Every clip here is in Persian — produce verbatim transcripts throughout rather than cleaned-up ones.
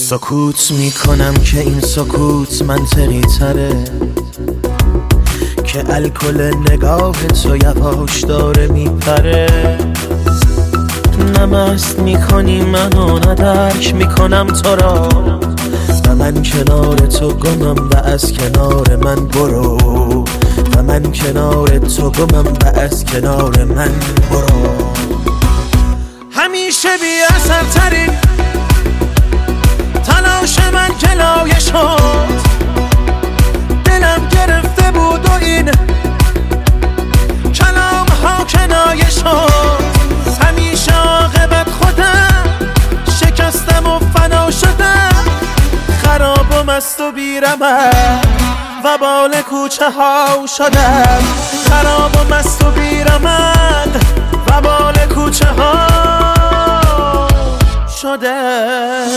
سکوت میکنم که این سکوت منطقی تره، که الکل نگاه تو یواش داره میپره. نه مست میکنی منو، نه درک میکنم تو را، و من کنار تو گمم و از کنار من برو، و من کنار تو گمم و از کنار من برو. همیشه بی اثر ترین تلاش من جلایه شد، دلم گرفته بود و این کلام ها کنایه شد. همیشه عاقبت خودم شکستم و فنا شدم، خراب و مست و بیرمق و بال کوچه ها شدم، خراب و مست و بیرمق و بال کوچه ها شدم.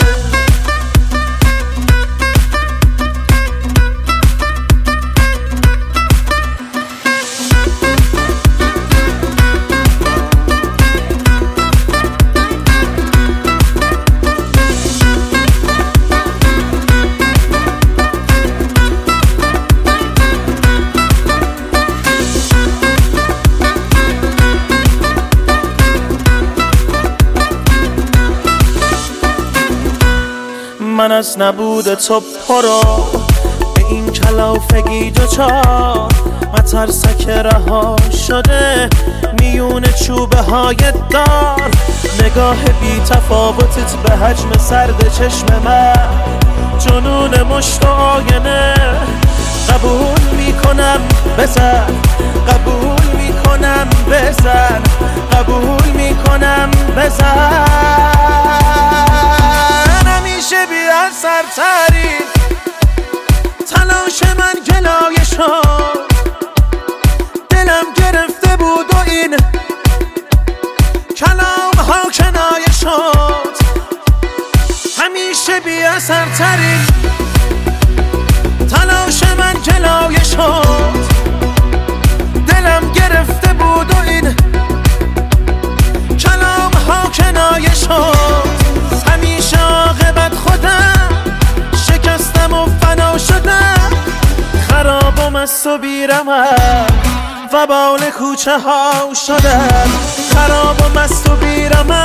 من از نبود تو پرو به این کلافگی دوچار، مترسک رها شده میون چوبه های دار. نگاه بی تفاوتت به حجم سرد چشم من، جنون مشت و آینه. قبول میکنم بزن، قبول میکنم بزن، قبول میکنم بزن. همیشه بی اثر ترین تلاش من گلایه شد، دلم گرفته بود و این کلام ها کنایه شد. همیشه بی اثر ترین تلاش من گلایه شد، دلم گرفته بود و این کلام ها کنایه شد. همیشه عاقبت خودم شکستم و فنا شدم، خراب و مست و بیرمق و بال کوچه ها شدم، خراب و مست و بیرمق